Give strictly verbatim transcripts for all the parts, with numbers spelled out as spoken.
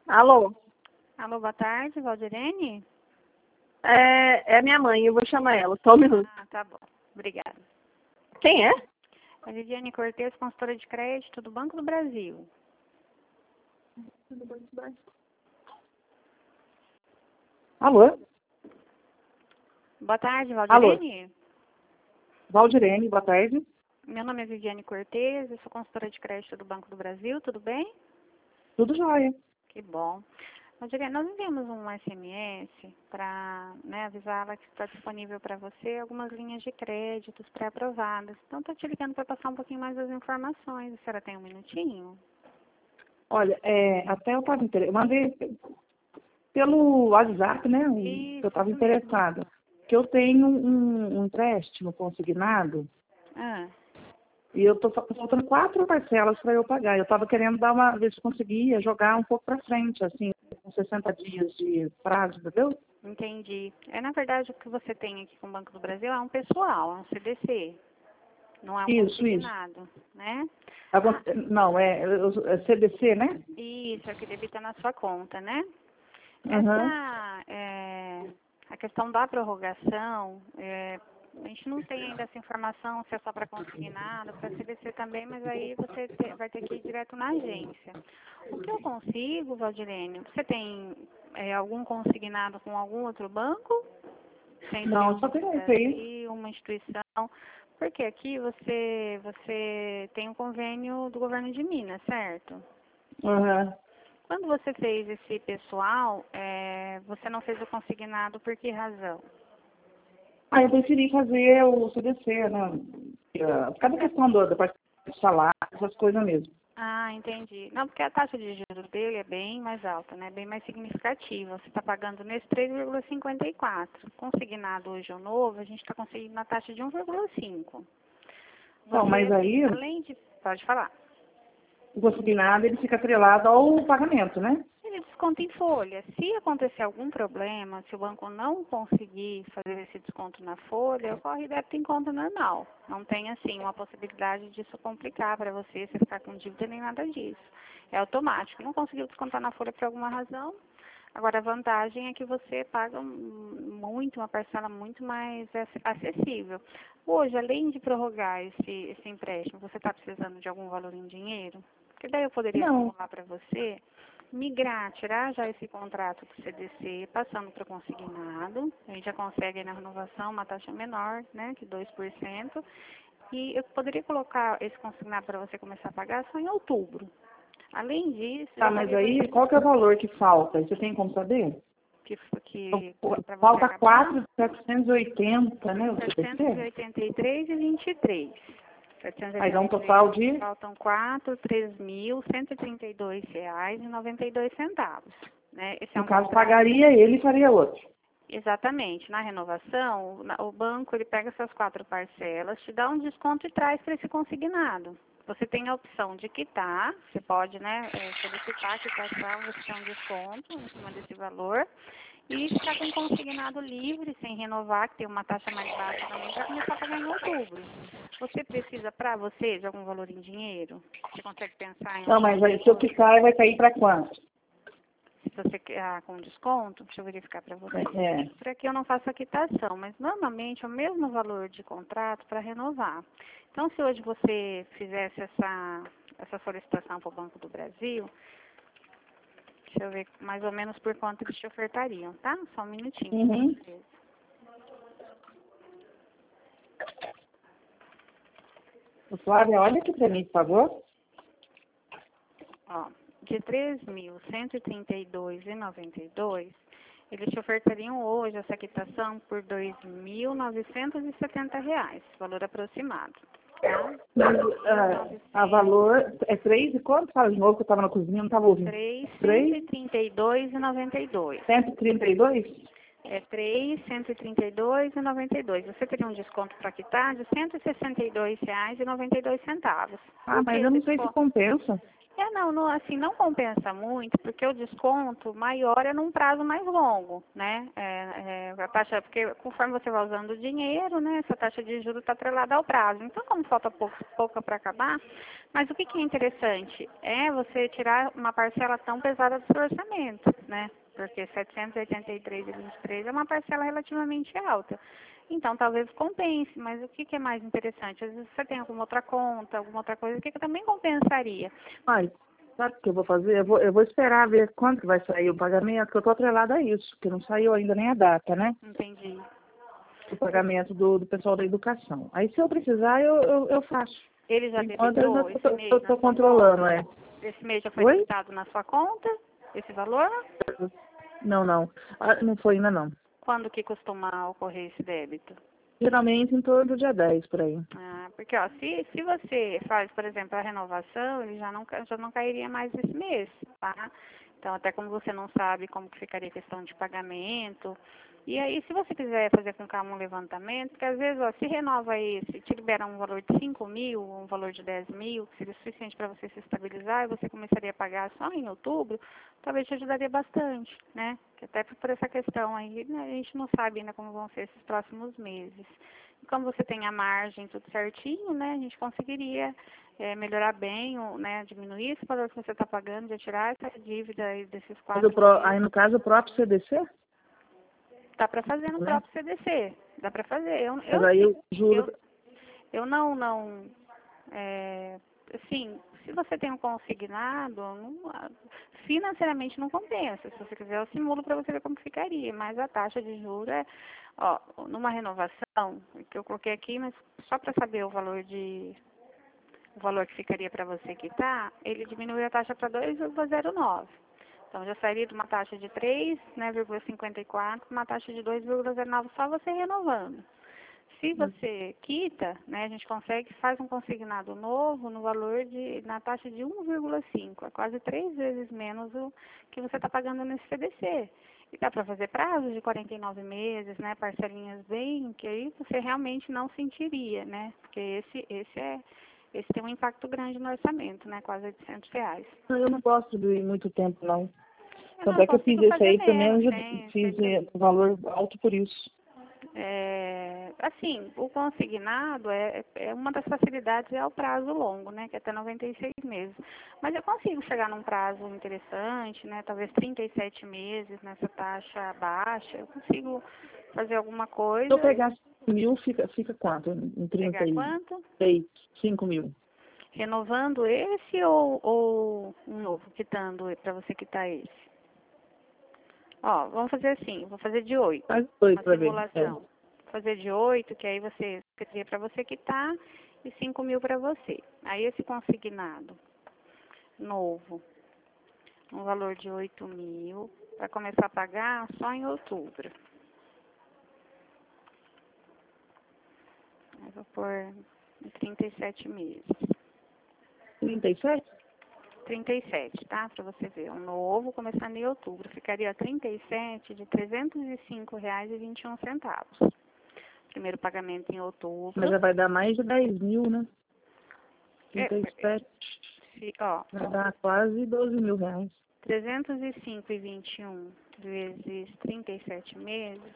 Alô? Alô, boa tarde, Valdirene? É, é minha mãe, eu vou chamar ela, só um minuto. Ah, tá bom. Obrigada. Quem é? A Lidiane Cortez, consultora de crédito do Banco do Brasil. Alô? Boa tarde, Valdirene? Valdirene, boa tarde. Meu nome é Viviane Cortez, eu sou consultora de crédito do Banco do Brasil, tudo bem? Tudo jóia. Que bom. Valdirene, nós enviamos um S M S para né, avisá-la que está disponível para você algumas linhas de créditos pré-aprovadas. Então, estou te ligando para passar um pouquinho mais das informações. A senhora tem um minutinho? Olha, é, até eu estava interessada, eu mandei pelo WhatsApp, né, um, Isso, que eu estava isso mesmo. interessada, que eu tenho um, um empréstimo consignado Ah, e eu estou faltando quatro parcelas para eu pagar. Eu estava querendo dar uma, ver se conseguia jogar um pouco para frente, assim, com sessenta dias de prazo, entendeu? entendi. É, na verdade, o que você tem aqui com o Banco do Brasil é um pessoal, é um C D C. Não é um Isso, consignado, né? Agora, não, é, é C D C, né? Isso, é o que debita na sua conta, né? Aham. Essa, é, a questão da prorrogação, é, a gente não tem ainda essa informação se é só para consignado, para C D C também, mas aí você te- vai ter que ir direto na agência. O que eu consigo, Valdirene, você tem é, algum consignado com algum outro banco? Sem ser Não, um só Banco tem do esse aí. Brasil, uma instituição? Porque aqui você, você tem um convênio do governo de Minas, certo? Aham. Quando você fez esse pessoal, é, você não fez o consignado por que razão? Ah, eu preferi fazer o C D C, né? Ah, Por causa da questão do, da parte do salário, essas coisas mesmo. Ah, entendi. Não, porque a taxa de juros dele é bem mais alta, né? Bem mais significativa. Você está pagando nesse três vírgula cinquenta e quatro. Consignado hoje o novo, a gente está conseguindo na taxa de um vírgula cinco. Então, mas Você, aí, além de... Pode falar. o consignado, ele fica atrelado ao pagamento, né? Ele desconta em folha. Se acontecer algum problema, se o banco não conseguir fazer esse desconto na folha, ocorre débito em conta normal. Não tem, assim, uma possibilidade disso complicar para você, você ficar com dívida nem nada disso. É automático. Não conseguiu descontar na folha por alguma razão. Agora, a vantagem é que você paga um- muito, uma parcela muito mais ac- acessível. Hoje, além de prorrogar esse, esse empréstimo, você está precisando de algum valor em dinheiro? Porque daí eu poderia Não. simular para você migrar, tirar já esse contrato do C D C, passando para o consignado. A gente já consegue na renovação uma taxa menor, né, que dois por cento. E eu poderia colocar esse consignado para você começar a pagar só em outubro. Além disso, Tá, já mas daria aí, você qual que é o valor que falta? Você tem como saber? que, Então, que para você falta acabar quatro mil setecentos e oitenta, né, o C D setecentos e C? oitenta e três e vinte e três. Aí dá um setecentos e oitenta e três, total de... faltam quatro, três mil cento e trinta e dois reais e noventa e dois centavos. Né? Esse é No um caso, contrato. pagaria ele e faria outro. Exatamente. Na renovação, o na- o banco ele pega essas quatro parcelas, te dá um desconto e traz para esse consignado. Você tem a opção de quitar, você pode, né, eh, solicitar quitação, você tem um desconto em cima desse valor e ficar com o consignado livre, sem renovar, que tem uma taxa mais baixa também, para começar a pagar em outubro. Você precisa para você de algum valor em dinheiro? Você consegue pensar em Não, algum mas aí, se eu valor? quitar, vai cair para quanto? Se você quer ah, com desconto, deixa eu verificar para você. É. Por aqui eu não faço a quitação, mas normalmente é o mesmo valor de contrato para renovar. Então, se hoje você fizesse essa, essa solicitação para o Banco do Brasil, deixa eu ver mais ou menos por quanto eles te ofertariam, tá? Só um minutinho. Uhum. Beleza. Ô, Flávia, olha aqui para mim, por favor. Ó, de três mil cento e trinta e dois reais e noventa e dois centavos, eles te ofertariam hoje essa quitação por dois mil novecentos e setenta reais, valor aproximado. Tá? Mas, ah, a valor é três e quanto? Fala de novo que eu estava na cozinha, não estava ouvindo. três cento Três? e trinta e dois reais e noventa e dois centavos. Cento e trinta e dois? É três cento e trinta e dois reais e noventa e dois centavos. Você teria um desconto para quitar de cento e sessenta e dois reais e noventa e dois centavos. Ah, Por que mas eu não esse sei se desconto? compensa. É, não, não, assim, não compensa muito, porque o desconto maior é num prazo mais longo, né? É, é, a taxa, porque conforme você vai usando o dinheiro, né, essa taxa de juros está atrelada ao prazo. Então, como falta pouco, pouca para acabar, mas o que, que é interessante é você tirar uma parcela tão pesada do seu orçamento, né? Porque setecentos e oitenta e três vírgula vinte e três é uma parcela relativamente alta. Então, talvez compense, mas o que, que é mais interessante? Às vezes você tem alguma outra conta, alguma outra coisa que também compensaria. Mas, sabe o que eu vou fazer? Eu vou, eu vou esperar ver quando que vai sair o pagamento, porque eu estou atrelada a isso, porque não saiu ainda nem a data, né? Entendi. O pagamento do, do pessoal da educação. Aí, se eu precisar, eu, eu, eu faço. Ele já Enquanto eu debitou esse mês estou na sua controlando, conta? é. Esse mês já foi Oi? debitado na sua conta, esse valor? Não, não. Ah, não foi ainda não. Quando que costuma ocorrer esse débito? Geralmente em torno do dia dez, por aí. Ah, porque, ó, se, se você faz, por exemplo, a renovação, ele já não, ca- já não cairia mais esse mês, tá? Então, até como você não sabe como que ficaria a questão de pagamento. E aí, se você quiser fazer com calma um levantamento, porque às vezes, ó, se renova esse, te libera um valor de cinco mil, um valor de dez mil, que seria suficiente para você se estabilizar, e você começaria a pagar só em outubro, talvez te ajudaria bastante, né? Que até por essa questão aí, né, a gente não sabe ainda como vão ser esses próximos meses. E como você tem a margem tudo certinho, né, a gente conseguiria é, melhorar bem, ou, né, diminuir esse valor que você está pagando, de tirar essa dívida aí desses Mas quatro o pró- aí, meses. no caso, o próprio C D C, Dá para fazer no né? próprio C D C, dá para fazer. Eu, Mas eu, aí sim, eu juro... eu, eu não, não, é, assim, se você tem um consignado, não, financeiramente não compensa. Se você quiser, eu simulo para você ver como ficaria. Mas a taxa de juros é, ó, numa renovação, que eu coloquei aqui, mas só para saber o valor de, o valor que ficaria para você quitar, ele diminui a taxa para dois vírgula zero nove. Então, já sairia de uma taxa de três, né, vírgula cinquenta e quatro, uma taxa de dois vírgula zero nove, só você renovando. Se você quita, né, a gente consegue, faz um consignado novo no valor de, na taxa de um vírgula cinco, é quase três vezes menos o que você está pagando nesse C D C. E dá para fazer prazos de quarenta e nove meses, né, parcelinhas bem, que aí você realmente não sentiria, né, porque esse, esse é, esse tem um impacto grande no orçamento, né, quase oitocentos reais. Eu não gosto de ir muito tempo, não. Eu Tanto não é que eu fiz consigo esse fazer aí também, menos, eu já tem, fiz tem, eh, valor alto por isso. É, assim, o consignado é, é uma das facilidades é o prazo longo, né, que é até noventa e seis meses. Mas eu consigo chegar num prazo interessante, né, talvez trinta e sete meses nessa taxa baixa. Eu consigo fazer alguma Se coisa. eu pegar cinco mil, fica, fica quanto? Em trinta Pegar e quanto? seis, cinco mil. Renovando esse ou, ou um novo, quitando para você quitar esse? Ó, vamos fazer assim, vou fazer de oito, Faz dois uma para ver. É. simulação. Vou fazer de oito, que aí você teria para você quitar, e cinco mil para você. Aí esse consignado novo, um valor de oito mil, para começar a pagar só em outubro. Aí vou pôr em trinta e sete meses. trinta e sete? trinta e sete, tá? Para você ver. Um novo começando em outubro. Ficaria trinta e sete de trezentos e cinco reais e vinte e um centavos. Primeiro pagamento em outubro. Mas já vai dar mais de dez mil, né? É, trinta e sete. se, ó, Vai dar quase doze mil reais. trezentos e cinco vírgula vinte e um vezes trinta e sete meses.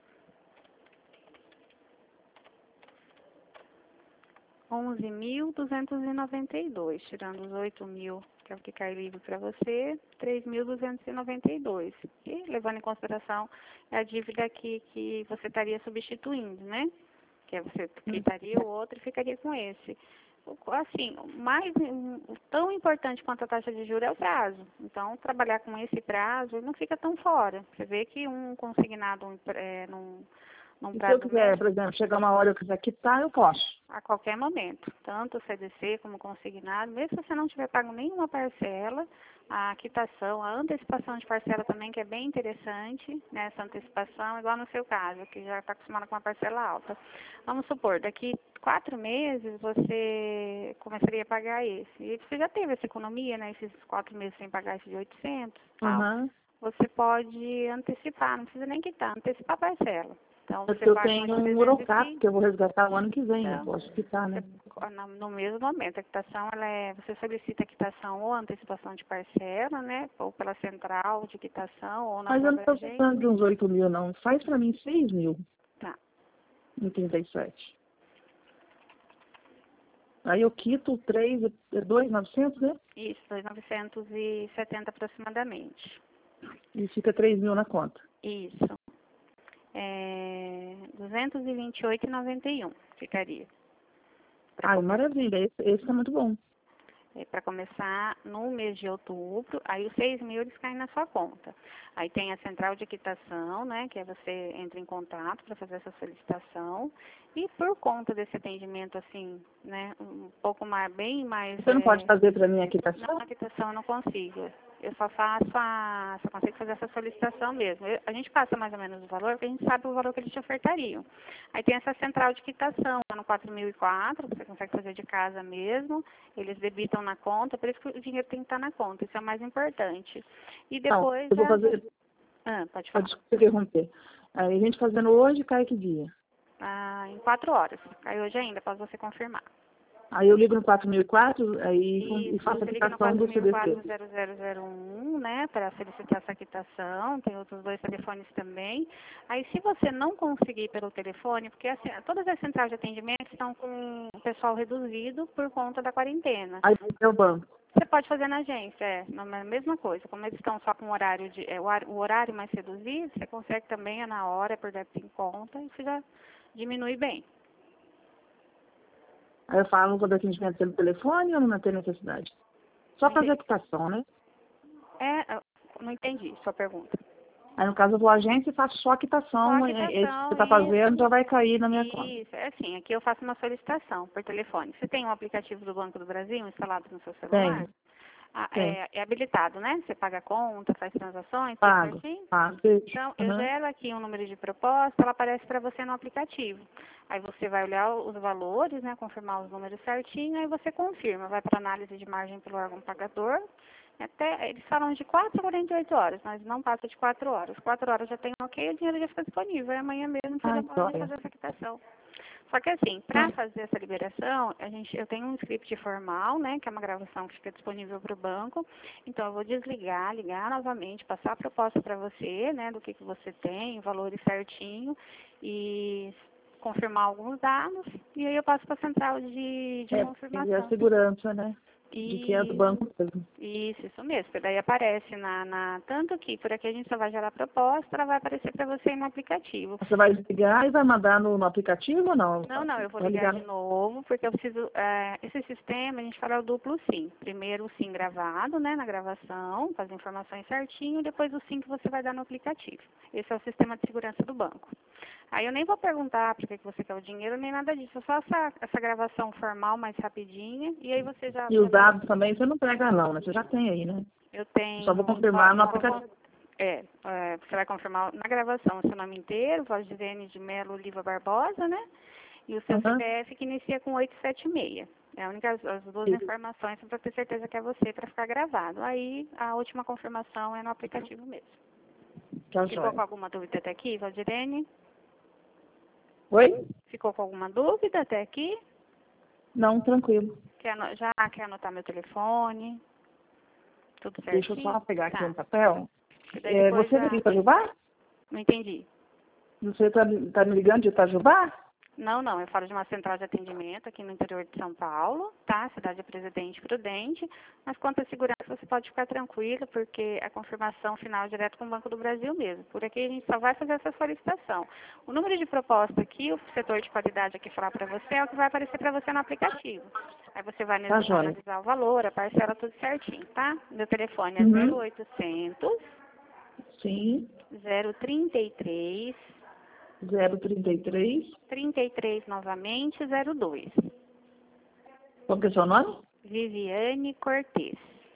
onze mil duzentos e noventa e dois, tirando os oito mil, que é o que cai livre para você, três mil duzentos e noventa e dois. E levando em consideração a dívida que, que você estaria substituindo, né? Que é você quitaria o outro e ficaria com esse. O- Assim, o mais, o tão importante quanto a taxa de juros é o prazo. Então, trabalhar com esse prazo não fica tão fora. Você vê que um consignado é, num, num E se eu prazo quiser, médio, por exemplo, chegar uma hora e eu quiser quitar, eu posso. a qualquer momento, tanto o C D C como consignado, mesmo se você não tiver pago nenhuma parcela, a quitação, a antecipação de parcela também, que é bem interessante, né, essa antecipação, igual no seu caso, que já está acostumado com uma parcela alta. Vamos supor, daqui quatro meses você começaria a pagar esse, e você já teve essa economia, né, esses quatro meses sem pagar esse de oitocentos, tal, Uhum. você pode antecipar, não precisa nem quitar, antecipar a parcela. Então, É você que eu paga tenho uns um Urocap, trezentos e cinco. que eu vou resgatar o ano que vem, eu Então, posso quitar, né? você, no no mesmo momento, a quitação, ela é, você solicita a quitação ou antecipação de parcela, né? Ou pela central de quitação, ou na Mas eu não própria estou agência. precisando de uns oito mil, não. Faz para mim seis mil Tá. em trinta e sete. Aí eu quito três, é dois mil e novecentos, né? Isso, dois mil novecentos e setenta aproximadamente. E fica três mil na conta. Isso. É duzentos e vinte e oito reais e noventa e um centavos ficaria. Ai, maravilha, esse, esse tá muito bom. É, para começar no mês de outubro, aí os seis mil eles caem na sua conta. Aí tem a central de quitação, né, que é você entra em contato para fazer essa solicitação. E por conta desse atendimento, assim, né, um pouco mais, bem mais... Você não é, pode fazer para mim a quitação? Não, a quitação eu não consigo. Eu só faço a... só consigo fazer essa solicitação mesmo. Eu- a gente passa mais ou menos o valor, porque a gente sabe o valor que eles te ofertariam. Aí tem essa central de quitação, no quatro mil e quatro, você consegue fazer de casa mesmo, eles debitam na conta, por isso que o dinheiro tem que estar na conta, isso é o mais importante. E Não, depois... eu vou a- fazer... Ah, pode Ah, falar. desculpa interromper. Aí a gente fazendo hoje, cai que dia? Ah, em quatro horas. Cai hoje ainda, após você confirmar. Aí eu ligo no quatro mil e quatro aí, com- e Isso, faço a você liga no quitação do C D C. quatro mil e quatro zero zero zero um, né, para solicitar essa quitação, tem outros dois telefones também. Aí, se você não conseguir pelo telefone, porque assim, todas as centrais de atendimento estão com o pessoal reduzido por conta da quarentena. Aí é o banco. Você pode fazer na agência, é, não é a mesma coisa. Como eles estão só com o horário, de, é, o hor- o horário mais reduzido, você consegue também, é na hora, por débito em conta, e você já diminui bem. Aí eu falo com o atendimento pelo telefone ou não tem necessidade? Só Não fazer a entendi, quitação, né? é, eu não entendi sua pergunta. Aí no caso eu vou à agência e faço só a Só quitação, a e- e- esse que você quitação, está isso. fazendo já vai cair na minha conta. Isso, é assim, aqui eu faço uma solicitação por telefone. Você tem um aplicativo do Banco do Brasil instalado no seu celular? Tem, Ah, tem. é, é habilitado, né? Você paga a conta, faz transações, tudo Pago, certinho? pago. Então, eu Uhum. gero aqui um número de proposta, ela aparece para você no aplicativo. Aí você vai olhar os valores, né, confirmar os números certinho, aí você confirma, vai para análise de margem pelo órgão pagador. Até, eles falam de quatro a quarenta e oito horas, mas não passa de quatro horas. quatro horas já tem ok, o dinheiro já fica disponível. E amanhã mesmo você já Ai, pode joia. fazer essa quitação. Só que assim, para fazer essa liberação, a gente, eu tenho um script formal, né, que é uma gravação que fica disponível para o banco. Então eu vou desligar, ligar novamente, passar a proposta para você, né, do que, que você tem, valores certinho, e confirmar alguns dados, e aí eu passo para a central de, de É, porque é a confirmação. segurança, né? De que é do E banco mesmo. isso, isso mesmo. Porque daí aparece na, na. Tanto que por aqui a gente só vai gerar proposta, ela vai aparecer para você no aplicativo. Você vai ligar e vai mandar no, no aplicativo ou não? Não, não, eu vou Vai ligar ligar. de novo, porque eu preciso. É, esse sistema a gente fala o duplo SIM. Primeiro o SIM gravado, né, na gravação, com as informações certinho, e depois o SIM que você vai dar no aplicativo. Esse é o sistema de segurança do banco. Aí eu nem vou perguntar por que que você quer o dinheiro, nem nada disso. É só essa, essa gravação formal mais rapidinha, e aí você já. E os dados também você não pega não, né? Você já tem aí, né? Eu Eu tenho. só vou confirmar ó, no eu vou aplicativo. con- é, é, você vai confirmar na gravação o seu nome inteiro, Valdizene de Melo Oliva Barbosa, né? E o seu Uhum. C P F que inicia com oitocentos e setenta e seis. É a única, as as duas Isso. informações para ter certeza que é você para ficar gravado. Aí a última confirmação é no aplicativo mesmo. Tá Ficou joia. com alguma dúvida até aqui, Valdirene? Oi? Ficou com alguma dúvida até aqui? Não, tranquilo. Quer, ano- já quer anotar meu telefone? Tudo certinho? Deixa eu só pegar aqui Tá. um papel. Daí É, depois você é já... de Itajubá? Não entendi. Você está tá me ligando de Itajubá? Não, não, eu falo de uma central de atendimento aqui no interior de São Paulo, tá? Cidade de Presidente Prudente. Mas quanto à segurança, você pode ficar tranquilo, porque a confirmação final é direto com o Banco do Brasil mesmo. Por aqui a gente só vai fazer essa solicitação. O número de proposta aqui, o setor de qualidade aqui falar para você, é o que vai aparecer para você no aplicativo. Aí você vai Tá joia. analisar o valor, a parcela, tudo certinho, tá? Meu telefone é Uhum. zero oitocentos, Sim. zero trinta e três, zero trinta e três. trinta e três novamente, zero dois. Qual que é o seu nome? Viviane Cortez.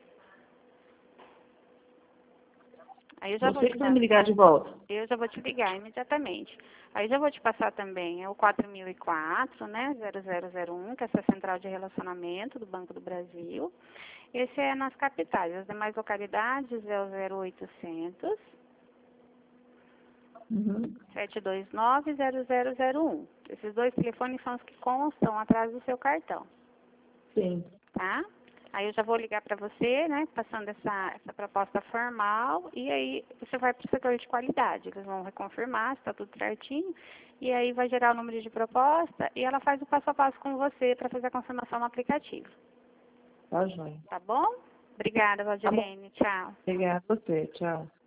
Aí eu já vou Você te que vai dar, me ligar de volta. eu já vou te ligar imediatamente. Aí já vou te passar também é o quatro mil e quatro, né, zero zero zero um, que é essa central de relacionamento do Banco do Brasil. Esse é nas capitais. As demais localidades é o zero oitocentos, Uhum. sete dois nove, zero zero zero um. Esses dois telefones são os que constam atrás do seu cartão, Sim. tá? Aí eu já vou ligar para você, né, passando essa, essa proposta formal, e aí você vai para o setor de qualidade. Eles vão reconfirmar se está tudo certinho, e aí vai gerar o número de proposta, e ela faz o passo a passo com você para fazer a confirmação no aplicativo. Tá, joia. Tá bom? Obrigada, Valdirene. Tchau. Obrigada a você. Tchau.